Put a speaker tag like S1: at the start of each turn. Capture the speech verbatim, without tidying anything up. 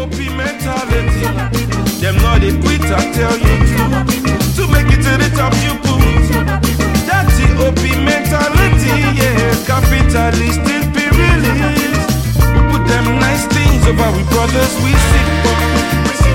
S1: O P mentality. Them not they quit, I tell you to. To make it to the top, you poo. That T O P mentality, yeah. Capitalist imperialist. We put them nice things over we brothers, we sick for.